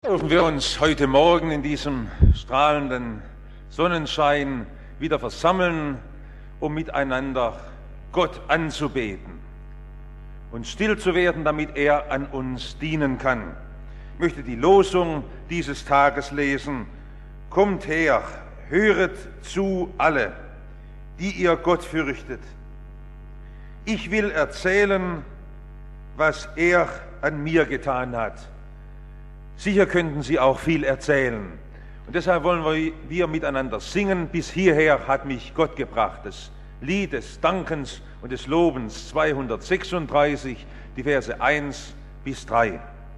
Dürfen wir uns heute Morgen in diesem strahlenden Sonnenschein wieder versammeln, um miteinander Gott anzubeten und still zu werden, damit er an uns dienen kann. Ich möchte die Losung dieses Tages lesen. Kommt her, höret zu alle, die ihr Gott fürchtet. Ich will erzählen, was er an mir getan hat. Sicher könnten Sie auch viel erzählen. Und deshalb wollen wir miteinander singen. Bis hierher hat mich Gott gebracht. Das Lied des Dankens und des Lobens 236, die Verse 1 bis 3.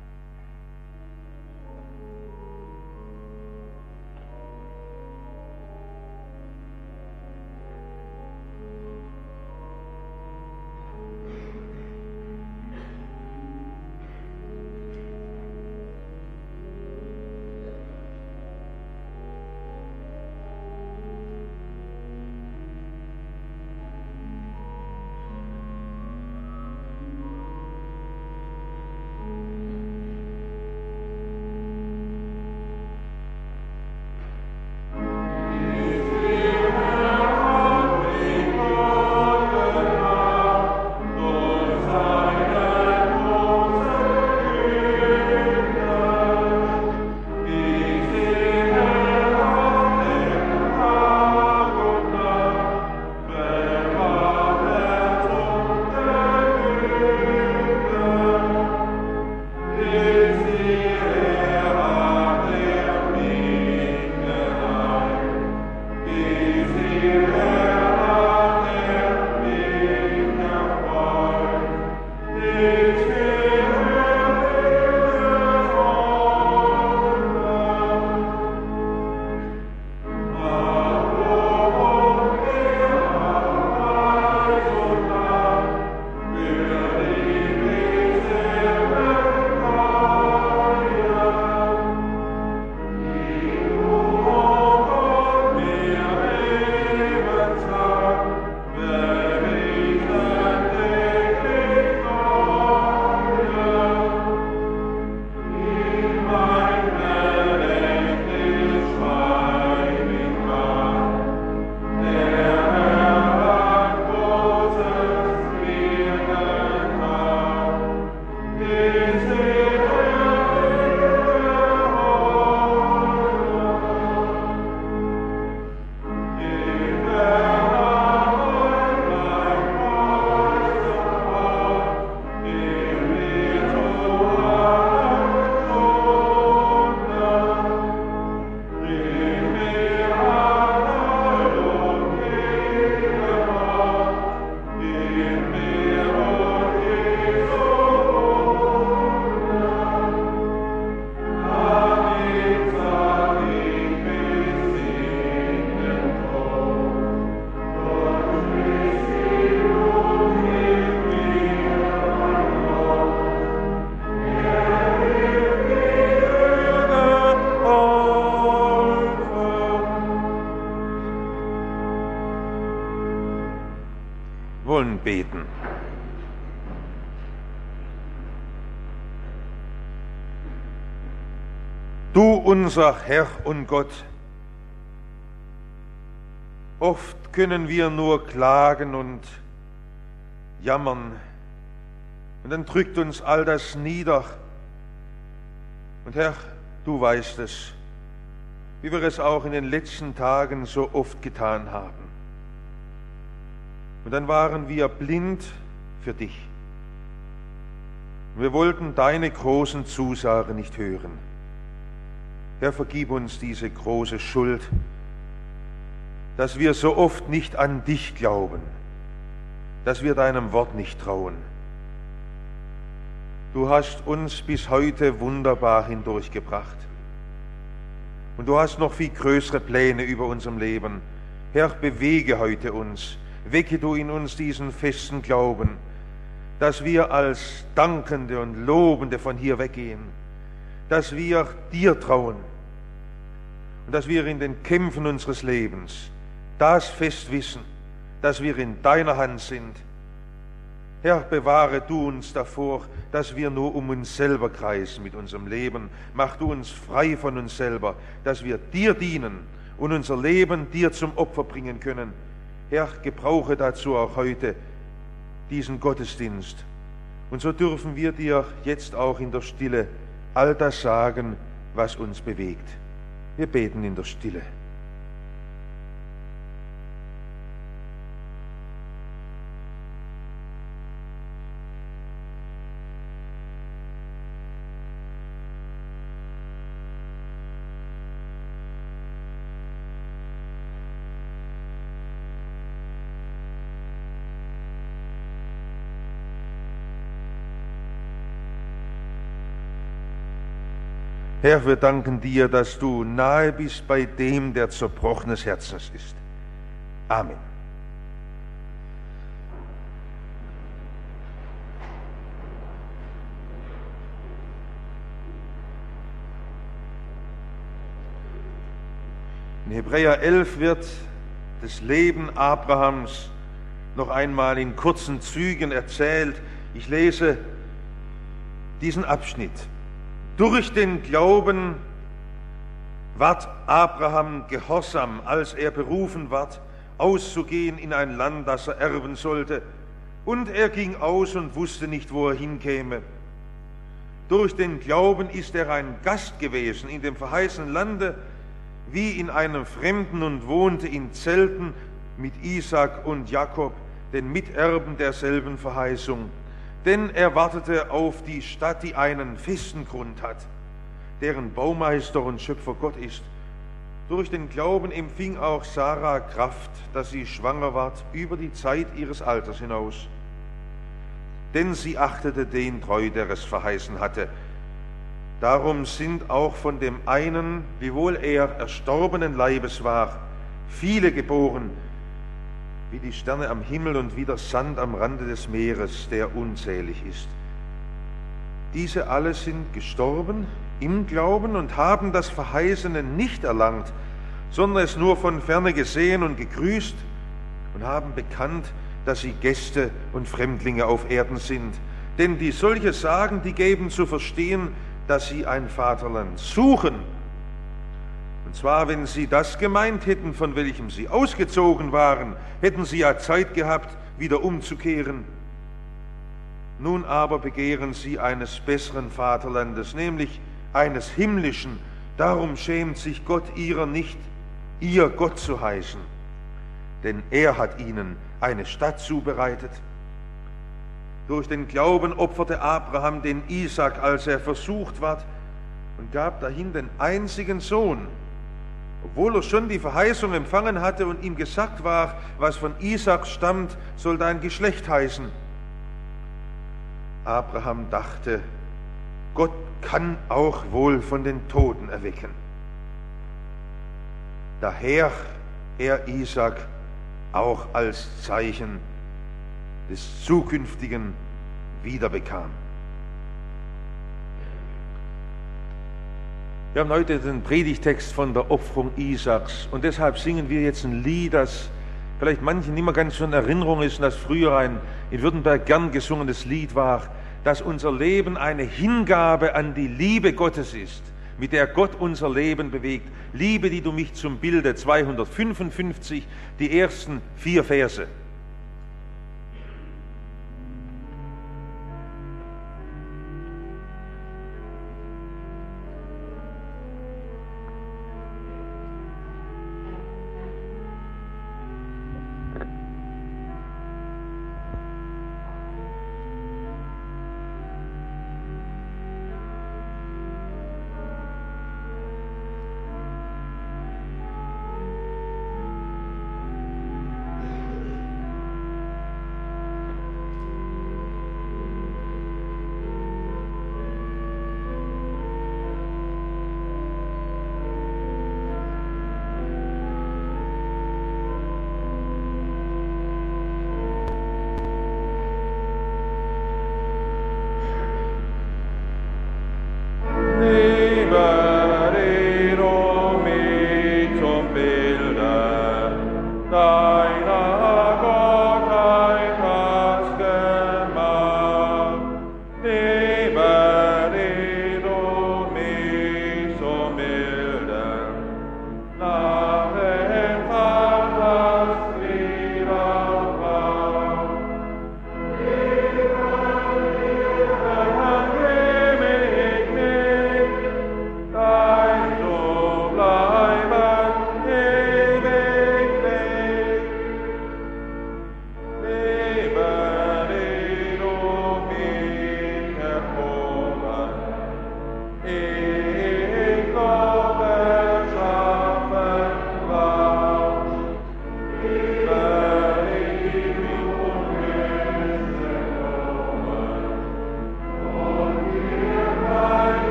Beten. Du, unser Herr und Gott, oft können wir nur klagen und jammern, und dann drückt uns all das nieder. Und Herr, du weißt es, wie wir es auch in den letzten Tagen so oft getan haben. Und dann waren wir blind für dich. Wir wollten deine großen Zusagen nicht hören. Herr, vergib uns diese große Schuld, dass wir so oft nicht an dich glauben, dass wir deinem Wort nicht trauen. Du hast uns bis heute wunderbar hindurchgebracht. Und du hast noch viel größere Pläne über unserem Leben. Herr, bewege heute uns. Wecke du in uns diesen festen Glauben, dass wir als Dankende und Lobende von hier weggehen, dass wir dir trauen und dass wir in den Kämpfen unseres Lebens das fest wissen, dass wir in deiner Hand sind Herr, bewahre du uns davor, dass wir nur um uns selber kreisen mit unserem Leben. Mach du uns frei von uns selber, dass wir dir dienen und unser Leben dir zum Opfer bringen können. Herr, gebrauche dazu auch heute diesen Gottesdienst. Und so dürfen wir dir jetzt auch in der Stille all das sagen, was uns bewegt. Wir beten in der Stille. Herr, wir danken dir, dass du nahe bist bei dem, der zerbrochenes Herzens ist. Amen. In Hebräer 11 wird das Leben Abrahams noch einmal in kurzen Zügen erzählt. Ich lese diesen Abschnitt. Durch den Glauben ward Abraham gehorsam, als er berufen ward, auszugehen in ein Land, das er erben sollte. Und er ging aus und wusste nicht, wo er hinkäme. Durch den Glauben ist er ein Gast gewesen in dem verheißenen Lande, wie in einem Fremden, und wohnte in Zelten mit Isaak und Jakob, den Miterben derselben Verheißung. Denn er wartete auf die Stadt, die einen festen Grund hat, deren Baumeister und Schöpfer Gott ist. Durch den Glauben empfing auch Sarah Kraft, dass sie schwanger ward, über die Zeit ihres Alters hinaus. Denn sie achtete den treu, der es verheißen hatte. Darum sind auch von dem einen, wiewohl er erstorbenen Leibes war, viele geboren, wie die Sterne am Himmel und wie der Sand am Rande des Meeres, der unzählig ist. Diese alle sind gestorben im Glauben und haben das Verheißene nicht erlangt, sondern es nur von ferne gesehen und gegrüßt und haben bekannt, dass sie Gäste und Fremdlinge auf Erden sind. Denn die solche sagen, die geben zu verstehen, dass sie ein Vaterland suchen. Und zwar, wenn sie das gemeint hätten, von welchem sie ausgezogen waren, hätten sie ja Zeit gehabt, wieder umzukehren. Nun aber begehren sie eines besseren Vaterlandes, nämlich eines himmlischen. Darum schämt sich Gott ihrer nicht, ihr Gott zu heißen. Denn er hat ihnen eine Stadt zubereitet. Durch den Glauben opferte Abraham den Isaak, als er versucht ward, und gab dahin den einzigen Sohn, obwohl er schon die Verheißung empfangen hatte und ihm gesagt war, was von Isaak stammt, soll dein Geschlecht heißen. Abraham dachte, Gott kann auch wohl von den Toten erwecken. Daher er Isaak auch als Zeichen des Zukünftigen wiederbekam. Wir haben heute den Predigtext von der Opferung Isaaks und deshalb singen wir jetzt ein Lied, das vielleicht manchen nicht mehr ganz so in Erinnerung ist und das früher ein in Württemberg gern gesungenes Lied war, dass unser Leben eine Hingabe an die Liebe Gottes ist, mit der Gott unser Leben bewegt. Liebe, die du mich zum Bilde, 255, die ersten 4 Verse.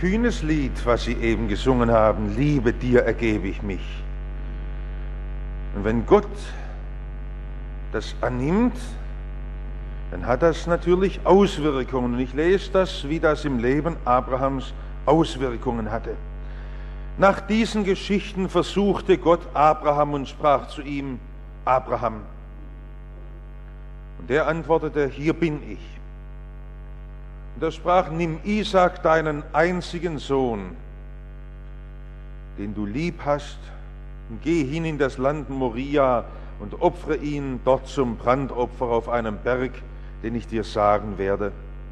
kühnes Lied, was Sie eben gesungen haben. Liebe, dir ergebe ich mich. Und wenn Gott das annimmt, dann hat das natürlich Auswirkungen. Und ich lese das, wie das im Leben Abrahams Auswirkungen hatte. Nach diesen Geschichten versuchte Gott Abraham und sprach zu ihm: Abraham. Und er antwortete: Hier bin ich. Und er sprach: Nimm Isaak, deinen einzigen Sohn, den du lieb hast, und geh hin in das Land Moria und opfere ihn dort zum Brandopfer auf einem Berg, den ich dir sagen werde.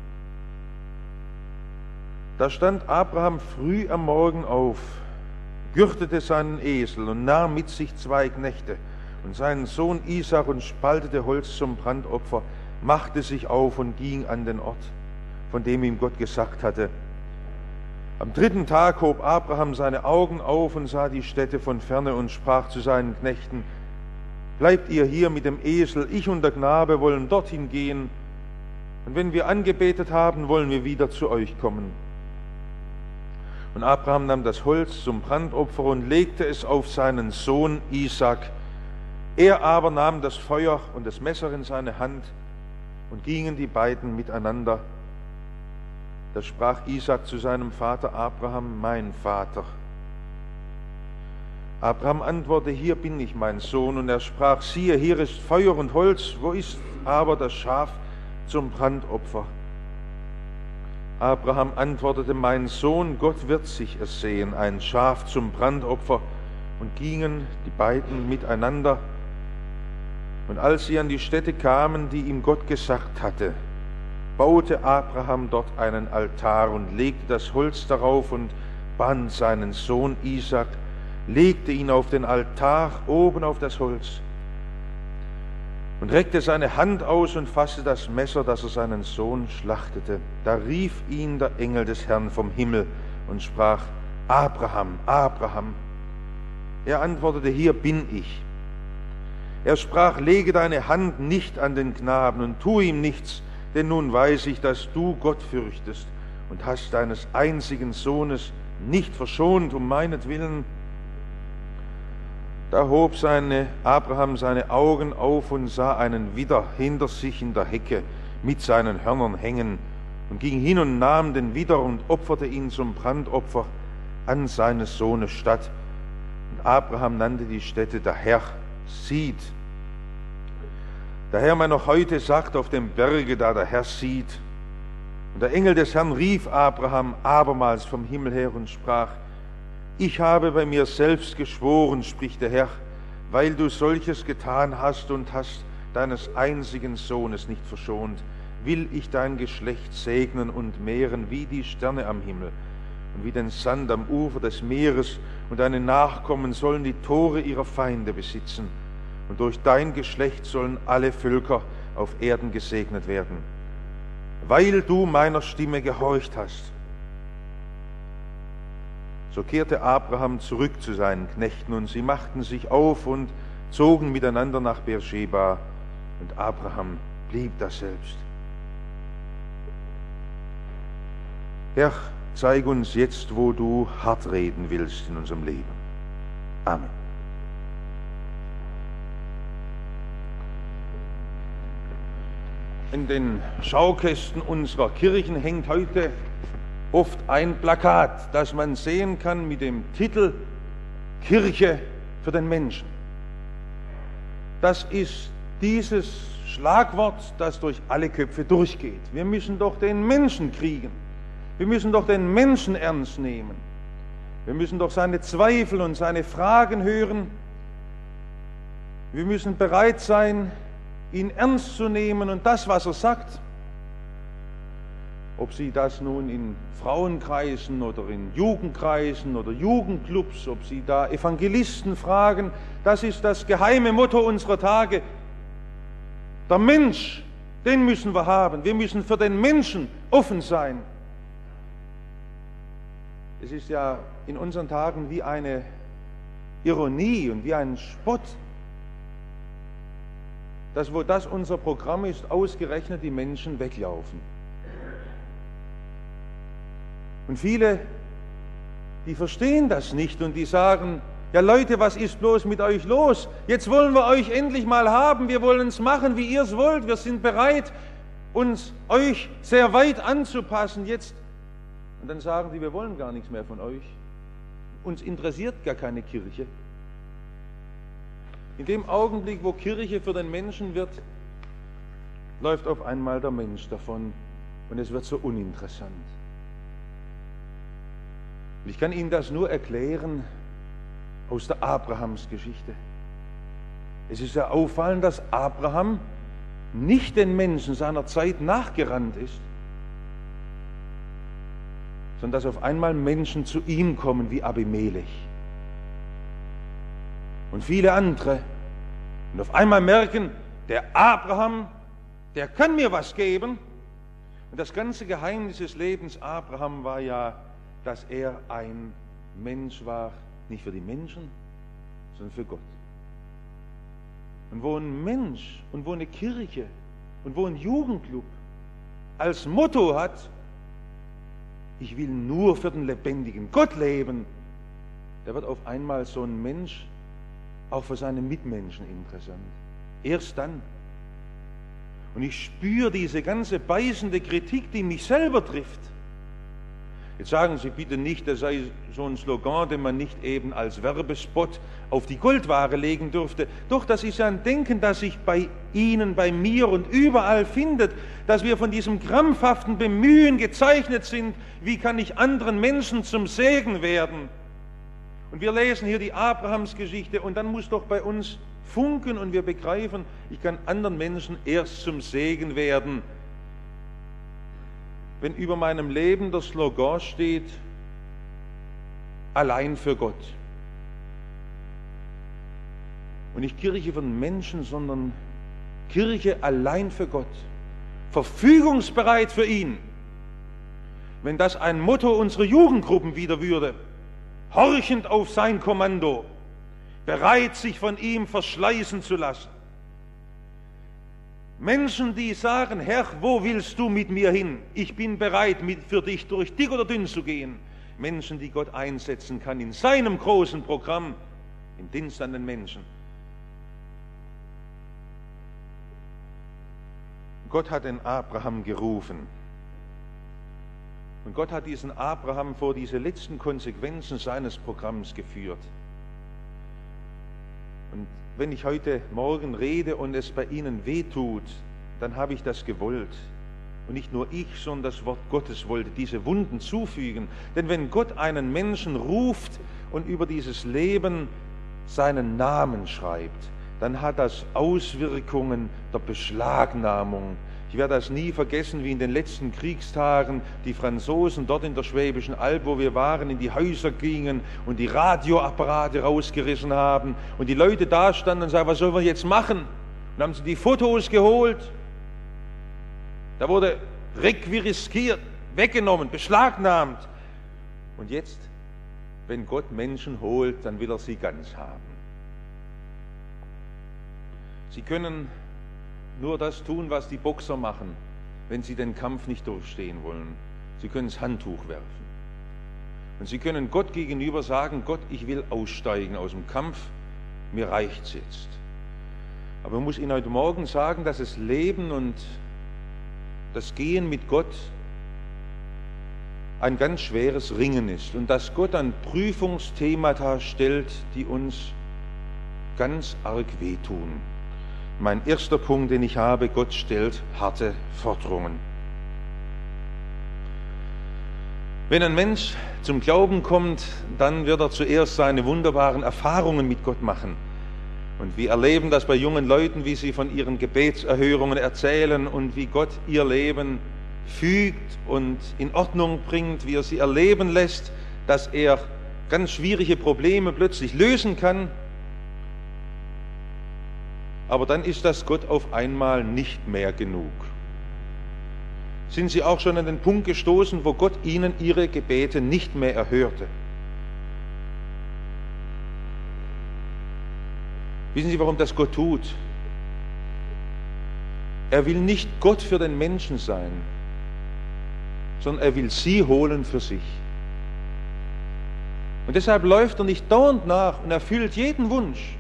Da stand Abraham früh am Morgen auf, gürtete seinen Esel und nahm mit sich 2 Knechte und seinen Sohn Isaak und spaltete Holz zum Brandopfer, machte sich auf und ging an den Ort, von dem ihm Gott gesagt hatte. Am 3. Tag hob Abraham seine Augen auf und sah die Stätte von ferne und sprach zu seinen Knechten: Bleibt ihr hier mit dem Esel, ich und der Knabe wollen dorthin gehen, und wenn wir angebetet haben, wollen wir wieder zu euch kommen. Und Abraham nahm das Holz zum Brandopfer und legte es auf seinen Sohn Isaak. Er aber nahm das Feuer und das Messer in seine Hand, und gingen die beiden miteinander. Da sprach Isaak zu seinem Vater Abraham: Mein Vater. Abraham antwortete: Hier bin ich, mein Sohn. Und er sprach: Siehe, hier ist Feuer und Holz, wo ist aber das Schaf zum Brandopfer? Abraham antwortete: Mein Sohn, Gott wird sich ersehen, ein Schaf zum Brandopfer. Und gingen die beiden miteinander. Und als sie an die Stätte kamen, die ihm Gott gesagt hatte, baute Abraham dort einen Altar und legte das Holz darauf und band seinen Sohn Isaak, legte ihn auf den Altar oben auf das Holz und reckte seine Hand aus und fasste das Messer, dass er seinen Sohn schlachtete. Da rief ihn der Engel des Herrn vom Himmel und sprach: Abraham, Abraham. Er antwortete: Hier bin ich. Er sprach: Lege deine Hand nicht an den Knaben und tu ihm nichts, denn nun weiß ich, dass du Gott fürchtest und hast deines einzigen Sohnes nicht verschont um meinetwillen. Da hob Abraham seine Augen auf und sah einen Widder hinter sich in der Hecke mit seinen Hörnern hängen und ging hin und nahm den Widder und opferte ihn zum Brandopfer an seines Sohnes statt. Und Abraham nannte die Stätte: Der Herr sieht. Der Herr mir noch heute sagt, auf dem Berge, da der Herr sieht. Und der Engel des Herrn rief Abraham abermals vom Himmel her und sprach: Ich habe bei mir selbst geschworen, spricht der Herr, weil du solches getan hast und hast deines einzigen Sohnes nicht verschont, will ich dein Geschlecht segnen und mehren wie die Sterne am Himmel und wie den Sand am Ufer des Meeres, und deine Nachkommen sollen die Tore ihrer Feinde besitzen. Und durch dein Geschlecht sollen alle Völker auf Erden gesegnet werden, weil du meiner Stimme gehorcht hast. So kehrte Abraham zurück zu seinen Knechten, und sie machten sich auf und zogen miteinander nach Beersheba, und Abraham blieb daselbst. Herr, zeig uns jetzt, wo du hart reden willst in unserem Leben. Amen. In den Schaukästen unserer Kirchen hängt heute oft ein Plakat, das man sehen kann mit dem Titel Kirche für den Menschen. Das ist dieses Schlagwort, das durch alle Köpfe durchgeht. Wir müssen doch den Menschen kriegen. Wir müssen doch den Menschen ernst nehmen. Wir müssen doch seine Zweifel und seine Fragen hören. Wir müssen bereit sein, ihn ernst zu nehmen und das, was er sagt. Ob Sie das nun in Frauenkreisen oder in Jugendkreisen oder Jugendclubs, ob Sie da Evangelisten fragen, das ist das geheime Motto unserer Tage. Der Mensch, den müssen wir haben. Wir müssen für den Menschen offen sein. Es ist ja in unseren Tagen wie eine Ironie und wie ein Spott, dass wo das unser Programm ist, ausgerechnet die Menschen weglaufen. Und viele die verstehen das nicht und die sagen, ja Leute, was ist bloß mit euch los? Jetzt wollen wir euch endlich mal haben, wir wollen es machen, wie ihr es wollt, wir sind bereit, uns euch sehr weit anzupassen jetzt. Und dann sagen die, wir wollen gar nichts mehr von euch. Uns interessiert gar keine Kirche. In dem Augenblick, wo Kirche für den Menschen wird, läuft auf einmal der Mensch davon und es wird so uninteressant. Und ich kann Ihnen das nur erklären aus der Abrahamsgeschichte. Es ist ja auffallend, dass Abraham nicht den Menschen seiner Zeit nachgerannt ist, sondern dass auf einmal Menschen zu ihm kommen wie Abimelech und viele andere und auf einmal merken, der Abraham, der kann mir was geben. Und das ganze Geheimnis des Lebens Abraham war ja, dass er ein Mensch war, nicht für die Menschen, sondern für Gott. Und wo ein Mensch und wo eine Kirche und wo ein Jugendclub als Motto hat, ich will nur für den lebendigen Gott leben, da wird auf einmal so ein Mensch auch für seine Mitmenschen interessant. Erst dann. Und ich spüre diese ganze beißende Kritik, die mich selber trifft. Jetzt sagen Sie bitte nicht, das sei so ein Slogan, den man nicht eben als Werbespot auf die Goldware legen dürfte. Doch, das ist ja ein Denken, das sich bei Ihnen, bei mir und überall findet, dass wir von diesem krampfhaften Bemühen gezeichnet sind, wie kann ich anderen Menschen zum Segen werden. Und wir lesen hier die Abrahamsgeschichte und dann muss doch bei uns funken und wir begreifen, ich kann anderen Menschen erst zum Segen werden, wenn über meinem Leben der Slogan steht, allein für Gott. Und nicht Kirche von Menschen, sondern Kirche allein für Gott. Verfügungsbereit für ihn. Wenn das ein Motto unserer Jugendgruppen wieder würde, horchend auf sein Kommando, bereit sich von ihm verschleißen zu lassen. Menschen, die sagen, Herr, wo willst du mit mir hin? Ich bin bereit, für dich durch dick oder dünn zu gehen. Menschen, die Gott einsetzen kann in seinem großen Programm, im Dienst an den Menschen. Gott hat den Abraham gerufen. Und Gott hat diesen Abraham vor diese letzten Konsequenzen seines Programms geführt. Und wenn ich heute Morgen rede und es bei Ihnen wehtut, dann habe ich das gewollt. Und nicht nur ich, sondern das Wort Gottes wollte diese Wunden zufügen. Denn wenn Gott einen Menschen ruft und über dieses Leben seinen Namen schreibt, dann hat das Auswirkungen der Beschlagnahmung. Ich werde das nie vergessen, wie in den letzten Kriegstagen die Franzosen dort in der Schwäbischen Alb, wo wir waren, in die Häuser gingen und die Radioapparate rausgerissen haben und die Leute da standen und sagten, was sollen wir jetzt machen? Und dann haben sie die Fotos geholt. Da wurde requiriskiert, weggenommen, beschlagnahmt. Und jetzt, wenn Gott Menschen holt, dann will er sie ganz haben. Sie können nur das tun, was die Boxer machen, wenn sie den Kampf nicht durchstehen wollen. Sie können das Handtuch werfen. Und sie können Gott gegenüber sagen, Gott, ich will aussteigen aus dem Kampf, mir reicht's jetzt. Aber ich muss Ihnen heute Morgen sagen, dass das Leben und das Gehen mit Gott ein ganz schweres Ringen ist und dass Gott ein Prüfungsthemata stellt, die uns ganz arg wehtun. Mein erster Punkt, den ich habe, Gott stellt harte Forderungen. Wenn ein Mensch zum Glauben kommt, dann wird er zuerst seine wunderbaren Erfahrungen mit Gott machen. Und wir erleben das bei jungen Leuten, wie sie von ihren Gebetserhörungen erzählen und wie Gott ihr Leben fügt und in Ordnung bringt, wie er sie erleben lässt, dass er ganz schwierige Probleme plötzlich lösen kann. Aber dann ist das Gott auf einmal nicht mehr genug. Sind Sie auch schon an den Punkt gestoßen, wo Gott Ihnen Ihre Gebete nicht mehr erhörte? Wissen Sie, warum das Gott tut? Er will nicht Gott für den Menschen sein, sondern er will Sie holen für sich. Und deshalb läuft er nicht dauernd nach und erfüllt jeden Wunsch,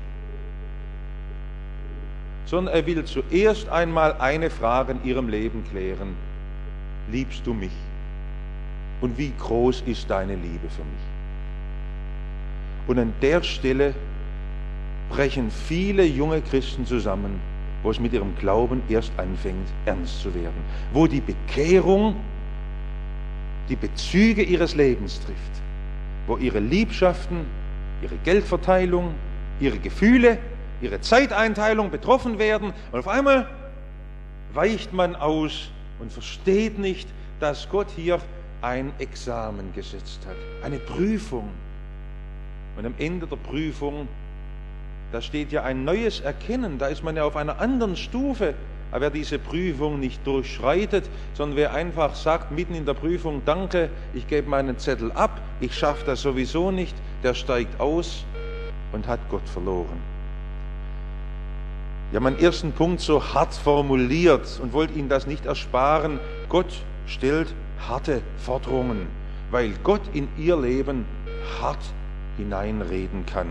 sondern er will zuerst einmal eine Frage in ihrem Leben klären: Liebst du mich? Und wie groß ist deine Liebe für mich? Und an der Stelle brechen viele junge Christen zusammen, wo es mit ihrem Glauben erst anfängt, ernst zu werden. Wo die Bekehrung die Bezüge ihres Lebens trifft. Wo ihre Liebschaften, ihre Geldverteilung, ihre Gefühle, ihre Zeiteinteilung betroffen werden. Und auf einmal weicht man aus und versteht nicht, dass Gott hier ein Examen gesetzt hat. Eine Prüfung. Und am Ende der Prüfung, da steht ja ein neues Erkennen, da ist man ja auf einer anderen Stufe. Aber wer diese Prüfung nicht durchschreitet, sondern wer einfach sagt, mitten in der Prüfung: Danke, ich gebe meinen Zettel ab, ich schaffe das sowieso nicht, der steigt aus und hat Gott verloren. Ich habe meinen ersten Punkt so hart formuliert und wollte Ihnen das nicht ersparen. Gott stellt harte Forderungen, weil Gott in Ihr Leben hart hineinreden kann.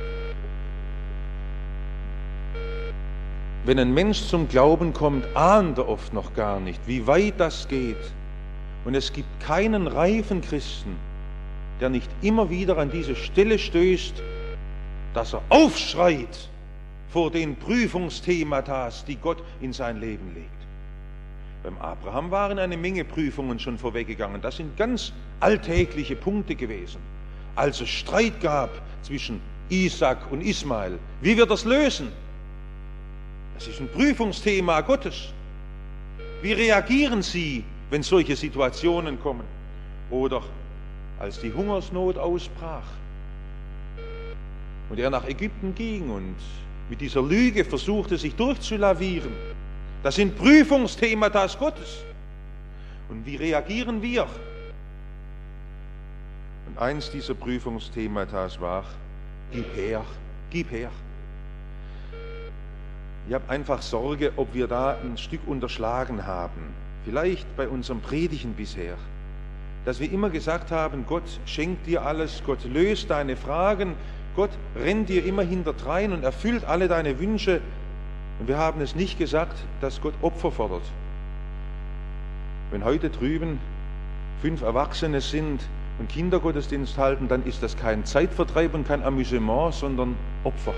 Wenn ein Mensch zum Glauben kommt, ahnt er oft noch gar nicht, wie weit das geht. Und es gibt keinen reifen Christen, der nicht immer wieder an diese Stelle stößt, dass er aufschreit vor den Prüfungsthematas, die Gott in sein Leben legt. Beim Abraham waren eine Menge Prüfungen schon vorweggegangen. Das sind ganz alltägliche Punkte gewesen. Als es Streit gab zwischen Isaac und Ismael, wie wir das lösen? Das ist ein Prüfungsthema Gottes. Wie reagieren Sie, wenn solche Situationen kommen? Oder als die Hungersnot ausbrach und er nach Ägypten ging und mit dieser Lüge versuchte, sich durchzulavieren. Das sind Prüfungsthemata Gottes. Und wie reagieren wir? Und eins dieser Prüfungsthemata war: Gib her, gib her. Ich habe einfach Sorge, ob wir da ein Stück unterschlagen haben. Vielleicht bei unserem Predigen bisher. Dass wir immer gesagt haben, Gott schenkt dir alles, Gott löst deine Fragen, Gott rennt dir immer hinterdrein und erfüllt alle deine Wünsche. Und wir haben es nicht gesagt, dass Gott Opfer fordert. Wenn heute drüben 5 Erwachsene sind und Kindergottesdienst halten, dann ist das kein Zeitvertreib und kein Amüsement, sondern Opfer.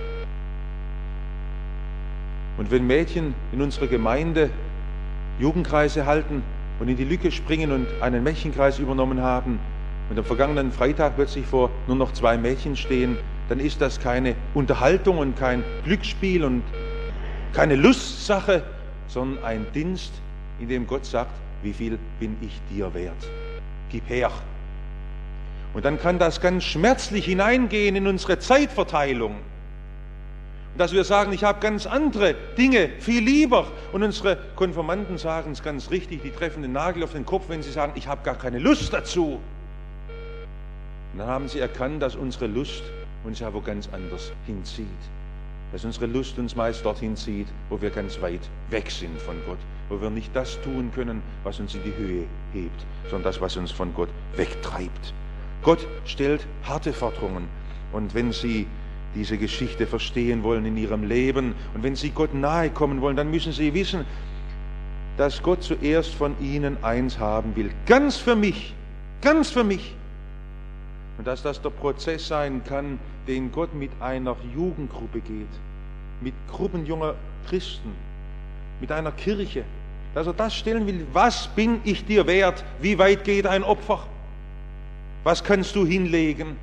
Und wenn Mädchen in unserer Gemeinde Jugendkreise halten und in die Lücke springen und einen Mädchenkreis übernommen haben und am vergangenen Freitag plötzlich vor nur noch 2 Mädchen stehen, dann ist das keine Unterhaltung und kein Glücksspiel und keine Lustsache, sondern ein Dienst, in dem Gott sagt: Wie viel bin ich dir wert? Gib her. Und dann kann das ganz schmerzlich hineingehen in unsere Zeitverteilung. Dass wir sagen, ich habe ganz andere Dinge viel lieber. Und unsere Konfirmanden sagen es ganz richtig, die treffen den Nagel auf den Kopf, wenn sie sagen, ich habe gar keine Lust dazu. Und dann haben sie erkannt, dass unsere Lust uns ja wo ganz anders hinzieht. Dass unsere Lust uns meist dorthin zieht, wo wir ganz weit weg sind von Gott. Wo wir nicht das tun können, was uns in die Höhe hebt, sondern das, was uns von Gott wegtreibt. Gott stellt harte Forderungen. Und wenn Sie diese Geschichte verstehen wollen in ihrem Leben und wenn Sie Gott nahe kommen wollen, dann müssen Sie wissen, dass Gott zuerst von Ihnen eins haben will. Ganz für mich. Ganz für mich. Und dass das der Prozess sein kann, den Gott mit einer Jugendgruppe geht, mit Gruppen junger Christen, mit einer Kirche, dass er das stellen will: Was bin ich dir wert? Wie weit geht ein Opfer? Was kannst du hinlegen?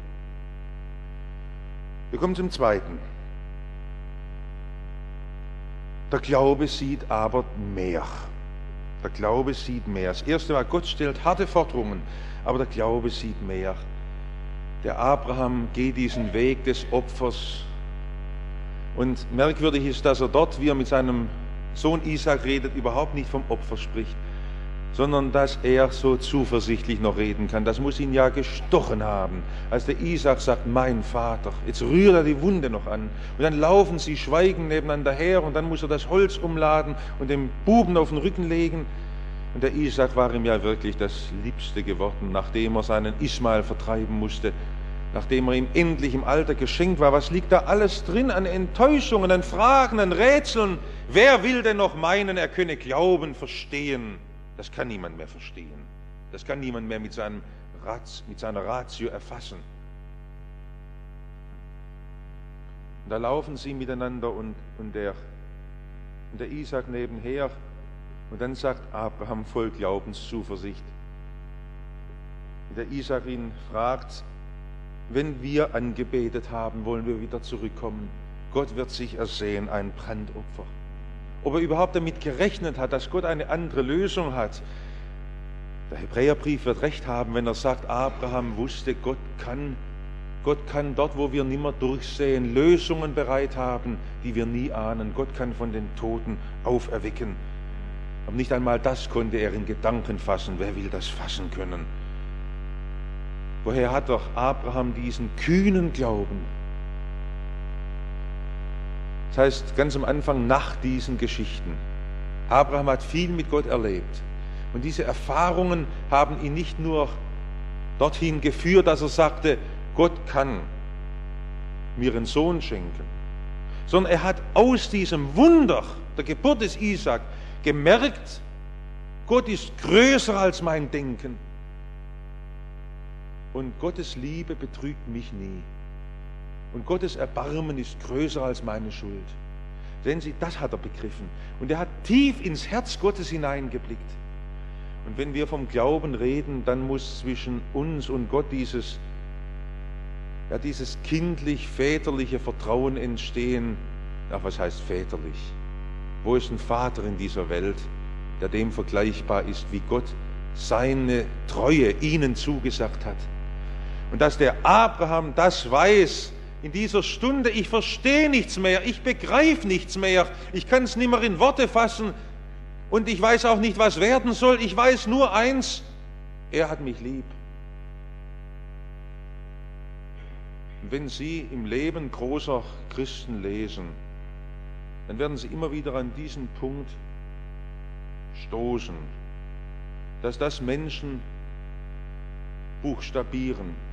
Wir kommen zum Zweiten. Der Glaube sieht aber mehr. Der Glaube sieht mehr. Das Erste war, Gott stellt harte Forderungen, aber der Glaube sieht mehr. Der Abraham geht diesen Weg des Opfers. Und merkwürdig ist, dass er dort, wie er mit seinem Sohn Isaac redet, überhaupt nicht vom Opfer spricht, sondern dass er so zuversichtlich noch reden kann. Das muss ihn ja gestochen haben, als der Isaac sagt: Mein Vater. Jetzt rührt er die Wunde noch an. Und dann laufen sie schweigend nebeneinander her und dann muss er das Holz umladen und dem Buben auf den Rücken legen. Und der Isaac war ihm ja wirklich das Liebste geworden, nachdem er seinen Ismael vertreiben musste. nachdem er ihm endlich im Alter geschenkt war. Was liegt da alles drin an Enttäuschungen, an Fragen, an Rätseln? Wer will denn noch meinen, er könne Glauben verstehen? Das kann niemand mehr verstehen. Das kann niemand mehr mit seiner Ratio erfassen. Und da laufen sie miteinander und der Isaac nebenher. Und dann sagt Abraham voll Glaubenszuversicht. Der Isaac ihn fragt, wenn wir angebetet haben, wollen wir wieder zurückkommen. Gott wird sich ersehen, ein Brandopfer. Ob er überhaupt damit gerechnet hat, dass Gott eine andere Lösung hat. Der Hebräerbrief wird recht haben, wenn er sagt, Abraham wusste, Gott kann dort, wo wir nimmer durchsehen, Lösungen bereit haben, die wir nie ahnen. Gott kann von den Toten auferwecken. Aber nicht einmal das konnte er in Gedanken fassen. Wer will das fassen können? Woher hat doch Abraham diesen kühnen Glauben? Das heißt, ganz am Anfang nach diesen Geschichten. Abraham hat viel mit Gott erlebt. Und diese Erfahrungen haben ihn nicht nur dorthin geführt, dass er sagte, Gott kann mir einen Sohn schenken, sondern er hat aus diesem Wunder der Geburt des Isaak gemerkt, Gott ist größer als mein Denken. Und Gottes Liebe betrügt mich nie. Und Gottes Erbarmen ist größer als meine Schuld. Sehen Sie, das hat er begriffen. Und er hat tief ins Herz Gottes hineingeblickt. Und wenn wir vom Glauben reden, dann muss zwischen uns und Gott dieses kindlich-väterliche Vertrauen entstehen. Ach, was heißt väterlich? Wo ist ein Vater in dieser Welt, der dem vergleichbar ist, wie Gott seine Treue ihnen zugesagt hat? Und dass der Abraham das weiß, in dieser Stunde, ich verstehe nichts mehr, ich begreife nichts mehr, ich kann es nicht mehr in Worte fassen und ich weiß auch nicht, was werden soll. Ich weiß nur eins, er hat mich lieb. Und wenn Sie im Leben großer Christen lesen, dann werden Sie immer wieder an diesen Punkt stoßen, dass das Menschen buchstabieren.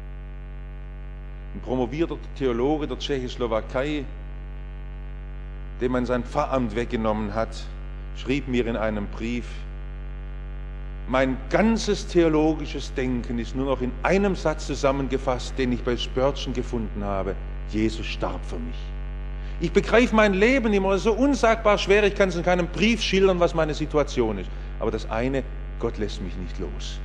Ein promovierter Theologe der Tschechoslowakei, dem man sein Pfarramt weggenommen hat, schrieb mir in einem Brief, mein ganzes theologisches Denken ist nur noch in einem Satz zusammengefasst, den ich bei Spurgeon gefunden habe. Jesus starb für mich. Ich begreife mein Leben immer so unsagbar schwer, ich kann es in keinem Brief schildern, was meine Situation ist. Aber das eine, Gott lässt mich nicht los.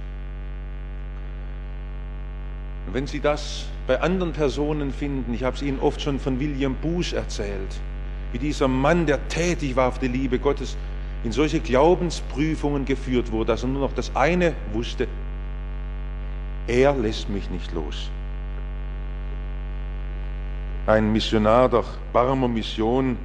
Und wenn Sie das bei anderen Personen finden, ich habe es Ihnen oft schon von William Booth erzählt, wie dieser Mann, der tätig war auf die Liebe Gottes, in solche Glaubensprüfungen geführt wurde, dass er nur noch das eine wusste, er lässt mich nicht los. Ein Missionar der Barmer Mission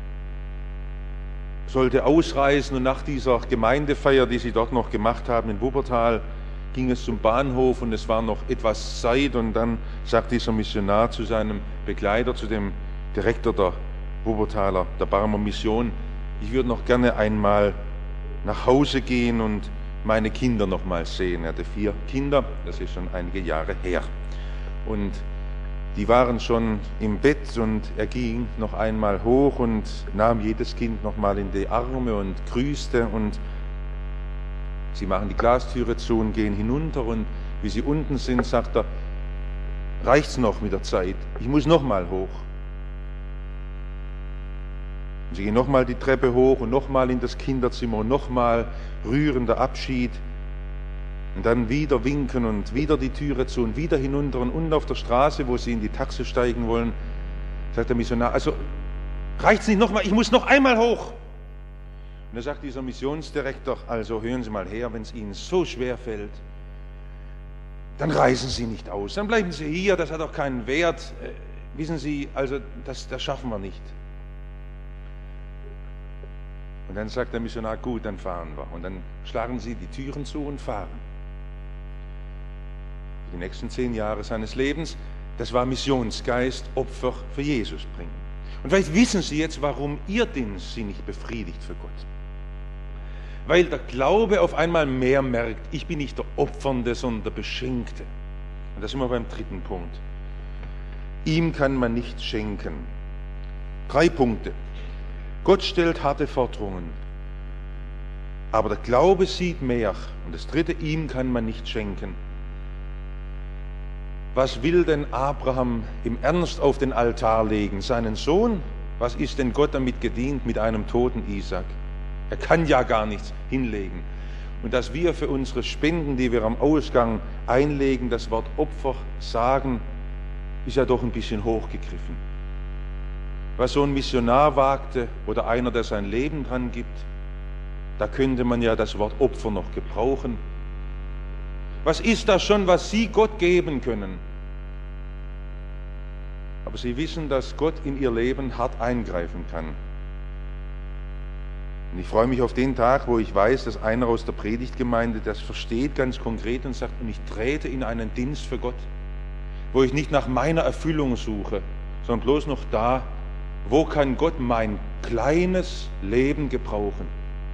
sollte ausreisen und nach dieser Gemeindefeier, die sie dort noch gemacht haben in Wuppertal, ging es zum Bahnhof und es war noch etwas Zeit und dann sagt dieser Missionar zu seinem Begleiter, zu dem Direktor der Wuppertaler, der Barmer Mission, ich würde noch gerne einmal nach Hause gehen und meine Kinder noch mal sehen. Er hatte 4 Kinder, das ist schon einige Jahre her. Und die waren schon im Bett und er ging noch einmal hoch und nahm jedes Kind noch mal in die Arme und grüßte und sie machen die Glastüre zu und gehen hinunter und wie sie unten sind, sagt er, reicht's noch mit der Zeit? Ich muss noch mal hoch. Und sie gehen noch mal die Treppe hoch und noch mal in das Kinderzimmer und noch mal rührender Abschied und dann wieder winken und wieder die Türe zu und wieder hinunter und auf der Straße, wo sie in die Taxi steigen wollen, sagt der Missionar, also reicht's nicht noch mal, ich muss noch einmal hoch. Und da sagt dieser Missionsdirektor, also hören Sie mal her, wenn es Ihnen so schwer fällt, dann reisen Sie nicht aus, dann bleiben Sie hier, das hat doch keinen Wert. Wissen Sie, also das schaffen wir nicht. Und dann sagt der Missionar, gut, dann fahren wir. Und dann schlagen sie die Türen zu und fahren. Für die nächsten 10 Jahre seines Lebens, das war Missionsgeist, Opfer für Jesus bringen. Und vielleicht wissen Sie jetzt, warum Ihr Dienst Sie nicht befriedigt für Gott. Weil der Glaube auf einmal mehr merkt, ich bin nicht der Opfernde, sondern der Beschenkte. Und da sind wir beim dritten Punkt. Ihm kann man nichts schenken. 3 Punkte. Gott stellt harte Forderungen, aber der Glaube sieht mehr. Und das dritte, ihm kann man nichts schenken. Was will denn Abraham im Ernst auf den Altar legen? Seinen Sohn? Was ist denn Gott damit gedient mit einem toten Isaak? Er kann ja gar nichts hinlegen. Und dass wir für unsere Spenden, die wir am Ausgang einlegen, das Wort Opfer sagen, ist ja doch ein bisschen hochgegriffen. Was so ein Missionar wagte oder einer, der sein Leben dran gibt, da könnte man ja das Wort Opfer noch gebrauchen. Was ist das schon, was Sie Gott geben können? Aber Sie wissen, dass Gott in Ihr Leben hart eingreifen kann. Und ich freue mich auf den Tag, wo ich weiß, dass einer aus der Predigtgemeinde das versteht ganz konkret und sagt, und ich trete in einen Dienst für Gott, wo ich nicht nach meiner Erfüllung suche, sondern bloß noch da, wo kann Gott mein kleines Leben gebrauchen?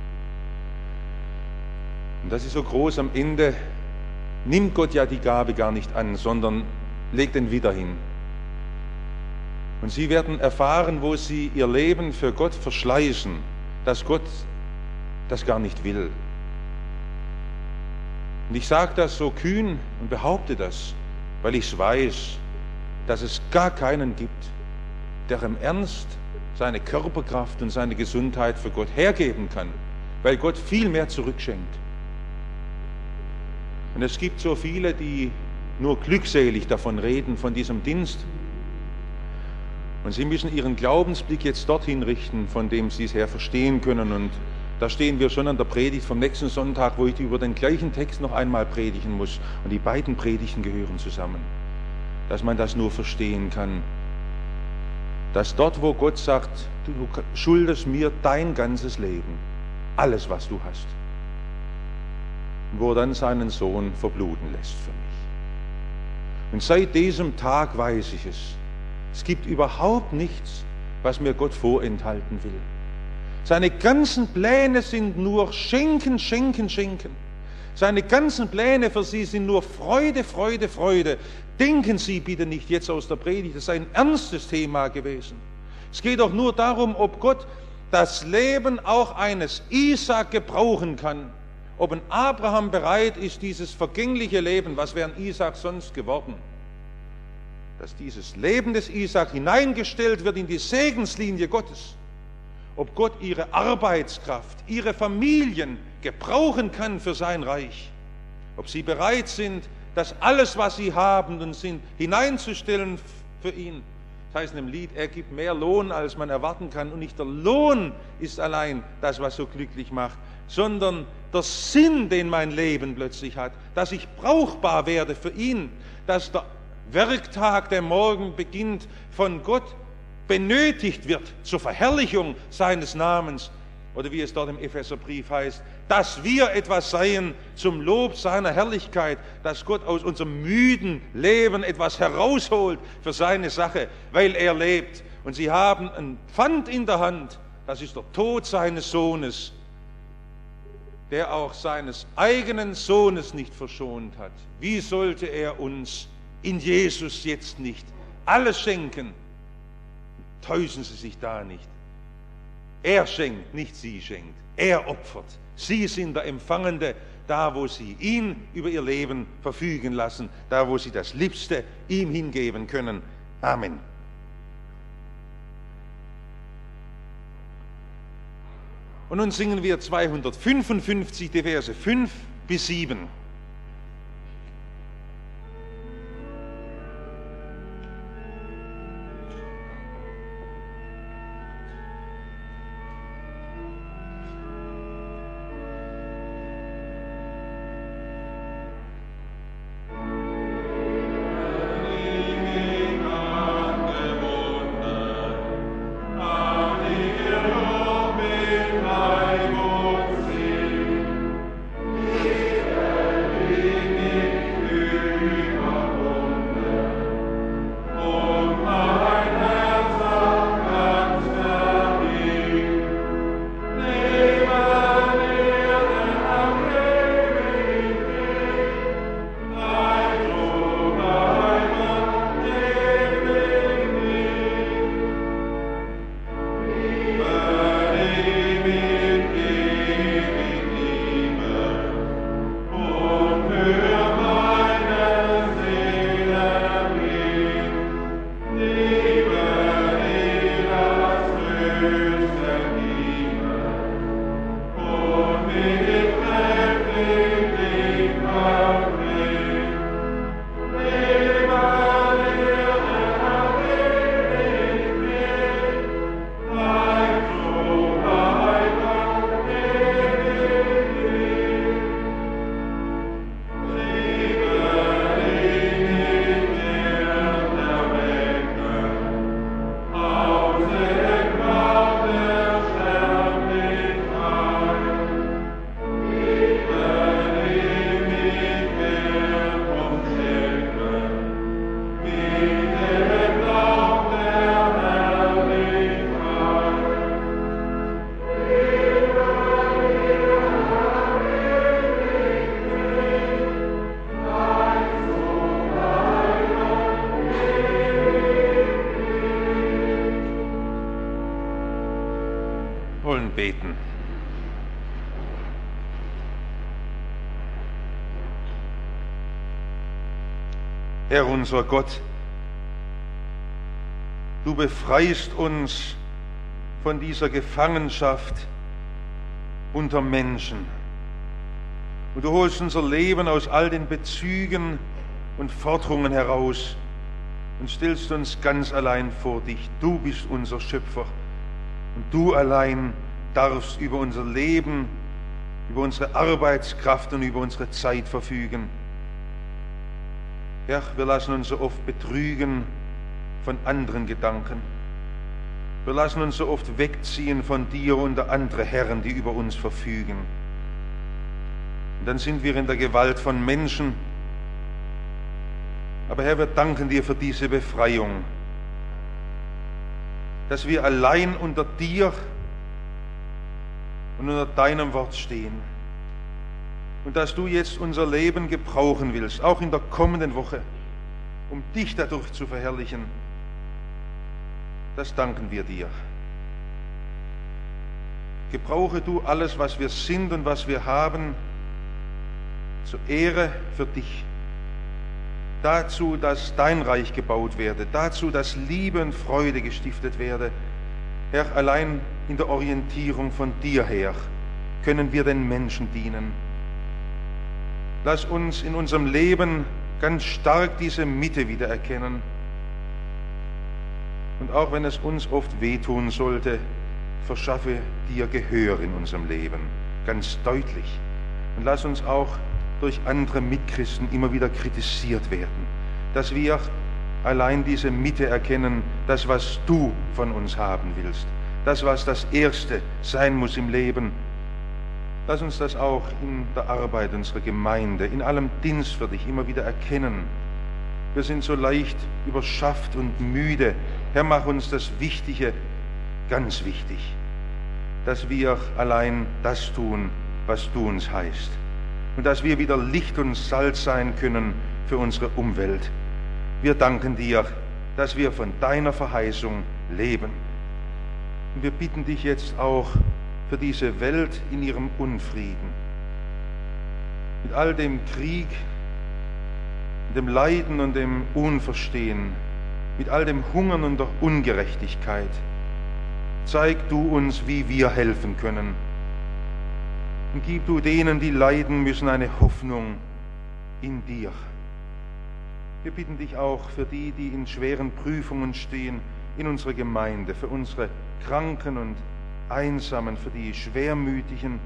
Und das ist so groß, am Ende nimmt Gott ja die Gabe gar nicht an, sondern legt den wieder hin. Und Sie werden erfahren, wo Sie Ihr Leben für Gott verschleißen, dass Gott das gar nicht will. Und ich sage das so kühn und behaupte das, weil ich weiß, dass es gar keinen gibt, der im Ernst seine Körperkraft und seine Gesundheit für Gott hergeben kann, weil Gott viel mehr zurückschenkt. Und es gibt so viele, die nur glückselig davon reden, von diesem Dienst. Und sie müssen ihren Glaubensblick jetzt dorthin richten, von dem sie es her verstehen können. Und da stehen wir schon an der Predigt vom nächsten Sonntag, wo ich über den gleichen Text noch einmal predigen muss. Und die beiden Predigten gehören zusammen. Dass man das nur verstehen kann. Dass dort, wo Gott sagt, du schuldest mir dein ganzes Leben, alles, was du hast, wo er dann seinen Sohn verbluten lässt für mich. Und seit diesem Tag weiß ich es. Es gibt überhaupt nichts, was mir Gott vorenthalten will. Seine ganzen Pläne sind nur Schenken, Schenken, Schenken. Seine ganzen Pläne für Sie sind nur Freude, Freude, Freude. Denken Sie bitte nicht jetzt aus der Predigt, das ist ein ernstes Thema gewesen. Es geht doch nur darum, ob Gott das Leben auch eines Isaak gebrauchen kann. Ob ein Abraham bereit ist, dieses vergängliche Leben, was wäre ein Isaak sonst geworden, dass dieses Leben des Isaak hineingestellt wird in die Segenslinie Gottes. Ob Gott ihre Arbeitskraft, ihre Familien gebrauchen kann für sein Reich. Ob sie bereit sind, das alles, was sie haben und sind, hineinzustellen für ihn. Das heißt in dem Lied, er gibt mehr Lohn, als man erwarten kann. Und nicht der Lohn ist allein das, was so glücklich macht, sondern der Sinn, den mein Leben plötzlich hat, dass ich brauchbar werde für ihn, dass der Werktag, der morgen beginnt, von Gott benötigt wird zur Verherrlichung seines Namens. Oder wie es dort im Epheserbrief heißt, dass wir etwas seien zum Lob seiner Herrlichkeit, dass Gott aus unserem müden Leben etwas herausholt für seine Sache, weil er lebt. Und sie haben ein Pfand in der Hand, das ist der Tod seines Sohnes, der auch seines eigenen Sohnes nicht verschont hat. Wie sollte er uns in Jesus jetzt nicht alles schenken? Täuschen Sie sich da nicht. Er schenkt, nicht Sie schenkt. Er opfert. Sie sind der Empfangende, da wo Sie ihn über Ihr Leben verfügen lassen, da wo Sie das Liebste ihm hingeben können. Amen. Und nun singen wir 255, die Verse 5 bis 7. Amen. Herr unser Gott, du befreist uns von dieser Gefangenschaft unter Menschen. Und du holst unser Leben aus all den Bezügen und Forderungen heraus und stellst uns ganz allein vor dich. Du bist unser Schöpfer und du allein darfst über unser Leben, über unsere Arbeitskraft und über unsere Zeit verfügen. Herr, wir lassen uns so oft betrügen von anderen Gedanken. Wir lassen uns so oft wegziehen von dir unter andere Herren, die über uns verfügen. Und dann sind wir in der Gewalt von Menschen. Aber Herr, wir danken dir für diese Befreiung, dass wir allein unter dir und unter deinem Wort stehen. Und dass du jetzt unser Leben gebrauchen willst, auch in der kommenden Woche, um dich dadurch zu verherrlichen. Das danken wir dir. Gebrauche du alles, was wir sind und was wir haben, zur Ehre für dich. Dazu, dass dein Reich gebaut werde, dazu, dass Liebe und Freude gestiftet werde. Herr, allein in der Orientierung von dir her können wir den Menschen dienen. Lass uns in unserem Leben ganz stark diese Mitte wiedererkennen. Und auch wenn es uns oft wehtun sollte, verschaffe dir Gehör in unserem Leben, ganz deutlich. Und lass uns auch durch andere Mitchristen immer wieder kritisiert werden, dass wir allein diese Mitte erkennen, das, was du von uns haben willst, das, was das Erste sein muss im Leben. Lass uns das auch in der Arbeit unserer Gemeinde, in allem Dienst für dich immer wieder erkennen. Wir sind so leicht überschafft und müde. Herr, mach uns das Wichtige ganz wichtig, dass wir allein das tun, was du uns heißt. Und dass wir wieder Licht und Salz sein können für unsere Umwelt. Wir danken dir, dass wir von deiner Verheißung leben. Und wir bitten dich jetzt auch für diese Welt in ihrem Unfrieden. Mit all dem Krieg, dem Leiden und dem Unverstehen, mit all dem Hungern und der Ungerechtigkeit. Zeig du uns, wie wir helfen können. Und gib du denen, die leiden müssen, eine Hoffnung in dir. Wir bitten dich auch für die, die in schweren Prüfungen stehen, in unserer Gemeinde, für unsere Kranken und Einsamen, für die Schwermütigen,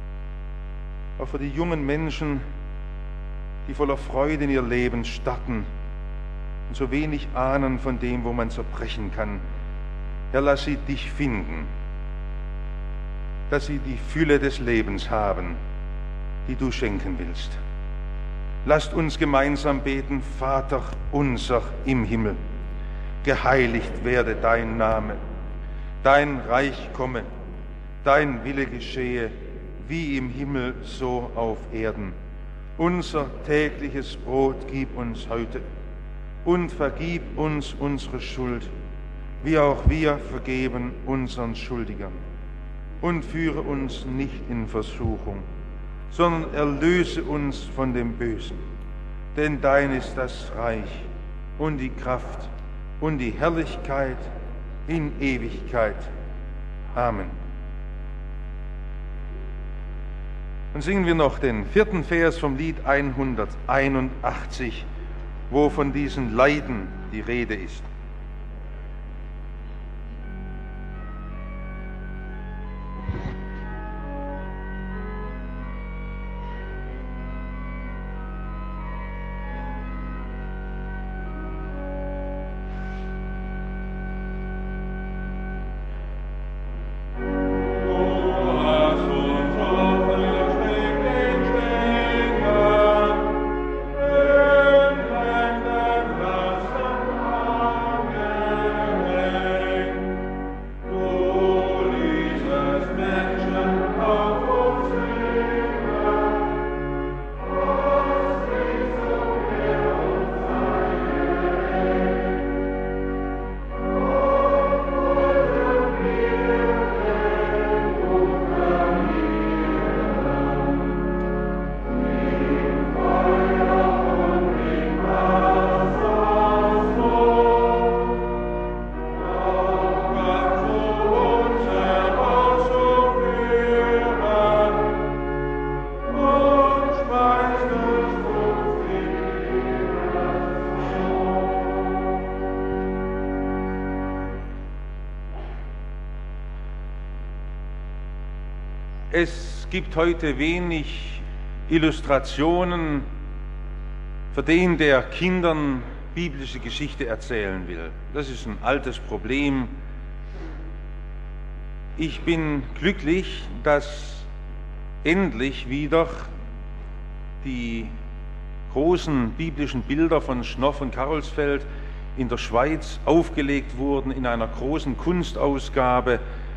auch für die jungen Menschen, die voller Freude in ihr Leben starten und so wenig ahnen von dem, wo man zerbrechen kann. Herr, lass sie dich finden, dass sie die Fülle des Lebens haben, die du schenken willst. Lasst uns gemeinsam beten: Vater unser im Himmel, geheiligt werde dein Name, dein Reich komme, dein Wille geschehe, wie im Himmel so auf Erden. Unser tägliches Brot gib uns heute und vergib uns unsere Schuld, wie auch wir vergeben unseren Schuldigern. Und führe uns nicht in Versuchung, sondern erlöse uns von dem Bösen. Denn dein ist das Reich und die Kraft und die Herrlichkeit in Ewigkeit. Amen. Und singen wir noch den 4. Vers vom Lied 181, wo von diesen Leiden die Rede ist. Amen. Es gibt heute wenig Illustrationen für den, der Kindern biblische Geschichte erzählen will. Das ist ein altes Problem. Ich bin glücklich, dass endlich wieder die großen biblischen Bilder von Schnoff und Karolsfeld in der Schweiz aufgelegt wurden in einer großen Kunstausgabe,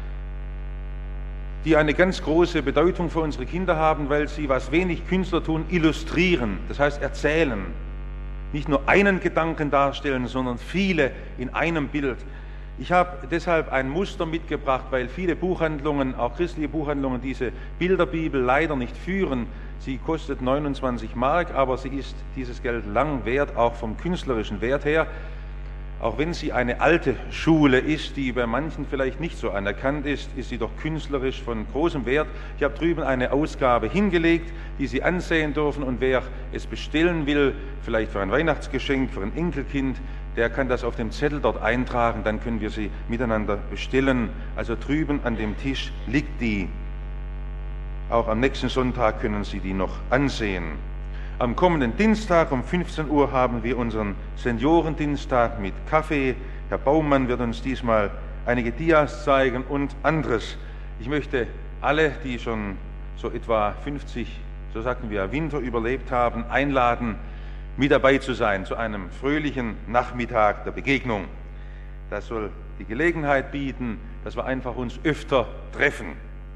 die eine ganz große Bedeutung für unsere Kinder haben, weil sie, was wenig Künstler tun, illustrieren, das heißt erzählen. Nicht nur einen Gedanken darstellen, sondern viele in einem Bild. Ich habe deshalb ein Muster mitgebracht, weil viele Buchhandlungen, auch christliche Buchhandlungen, diese Bilderbibel leider nicht führen. Sie kostet 29 Mark, aber sie ist dieses Geld lang wert, auch vom künstlerischen Wert her. Auch wenn sie eine alte Schule ist, die bei manchen vielleicht nicht so anerkannt ist, ist sie doch künstlerisch von großem Wert. Ich habe drüben eine Ausgabe hingelegt, die Sie ansehen dürfen, und wer es bestellen will, vielleicht für ein Weihnachtsgeschenk, für ein Enkelkind, der kann das auf dem Zettel dort eintragen, dann können wir sie miteinander bestellen. Also drüben an dem Tisch liegt die. Auch am nächsten Sonntag können Sie die noch ansehen. Am kommenden Dienstag um 15 Uhr haben wir unseren Seniorendienstag mit Kaffee. Herr Baumann wird uns diesmal einige Dias zeigen und anderes. Ich möchte alle, die schon so etwa 50, so sagten wir, Winter überlebt haben, einladen, mit dabei zu sein zu einem fröhlichen Nachmittag der Begegnung. Das soll die Gelegenheit bieten, dass wir einfach uns öfter treffen.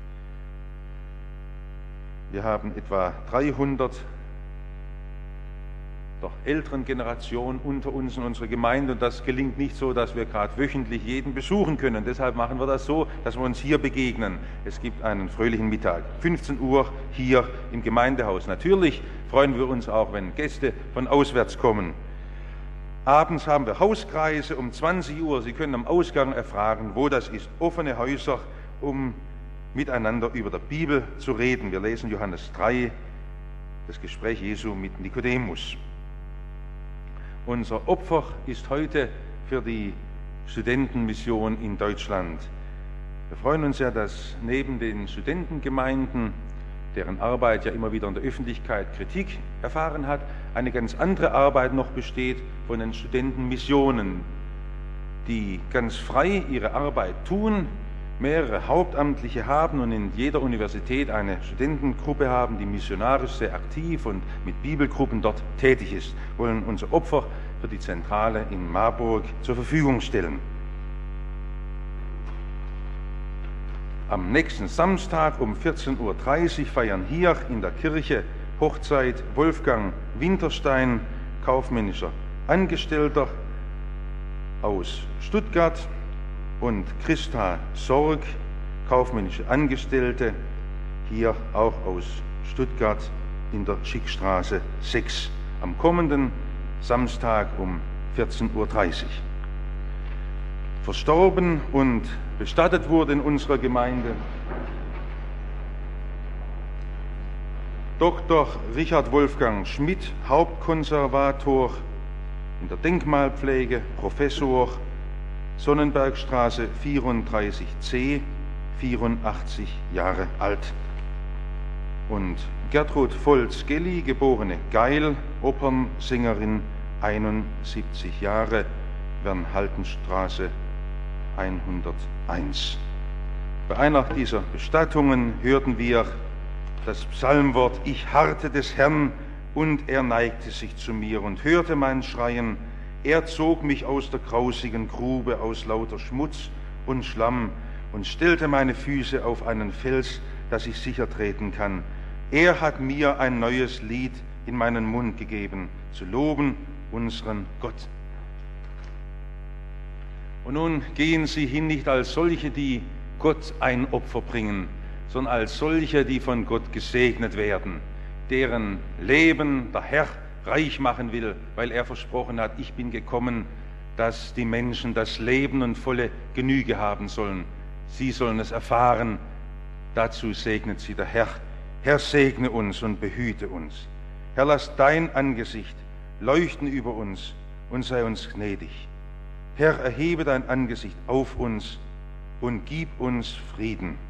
Wir haben etwa 300 der älteren Generation unter uns in unserer Gemeinde, und das gelingt nicht so, dass wir gerade wöchentlich jeden besuchen können. Deshalb machen wir das so, dass wir uns hier begegnen. Es gibt einen fröhlichen Mittag, 15 Uhr hier im Gemeindehaus. Natürlich freuen wir uns auch, wenn Gäste von auswärts kommen. Abends haben wir Hauskreise um 20 Uhr. Sie können am Ausgang erfragen, wo das ist. Offene Häuser, um miteinander über der Bibel zu reden. Wir lesen Johannes 3, das Gespräch Jesu mit Nikodemus. Unser Opfer ist heute für die Studentenmission in Deutschland. Wir freuen uns ja, dass neben den Studentengemeinden, deren Arbeit ja immer wieder in der Öffentlichkeit Kritik erfahren hat, eine ganz andere Arbeit noch besteht von den Studentenmissionen, die ganz frei ihre Arbeit tun, mehrere Hauptamtliche haben und in jeder Universität eine Studentengruppe haben, die missionarisch sehr aktiv und mit Bibelgruppen dort tätig ist. Wir wollen unser Opfer für die Zentrale in Marburg zur Verfügung stellen. Am nächsten Samstag um 14:30 Uhr feiern hier in der Kirche Hochzeit Wolfgang Winterstein, kaufmännischer Angestellter aus Stuttgart, und Christa Sorg, kaufmännische Angestellte, hier auch aus Stuttgart in der Schickstraße 6, am kommenden Samstag um 14:30 Uhr. Verstorben und bestattet wurde in unserer Gemeinde Dr. Richard Wolfgang Schmidt, Hauptkonservator in der Denkmalpflege, Professor, Sonnenbergstraße 34c, 84 Jahre alt. Und Gertrud Volz-Gelli, geborene Geil, Opernsängerin, 71 Jahre, Wernhaltenstraße 101. Bei einer dieser Bestattungen hörten wir das Psalmwort: Ich harrte des Herrn, und er neigte sich zu mir und hörte mein Schreien. Er zog mich aus der grausigen Grube, aus lauter Schmutz und Schlamm, und stellte meine Füße auf einen Fels, dass ich sicher treten kann. Er hat mir ein neues Lied in meinen Mund gegeben, zu loben unseren Gott. Und nun gehen Sie hin, nicht als solche, die Gott ein Opfer bringen, sondern als solche, die von Gott gesegnet werden, deren Leben der Herr reich machen will, weil er versprochen hat, ich bin gekommen, dass die Menschen das Leben und volle Genüge haben sollen. Sie sollen es erfahren. Dazu segnet sie der Herr. Herr, segne uns und behüte uns. Herr, lass dein Angesicht leuchten über uns und sei uns gnädig. Herr, erhebe dein Angesicht auf uns und gib uns Frieden.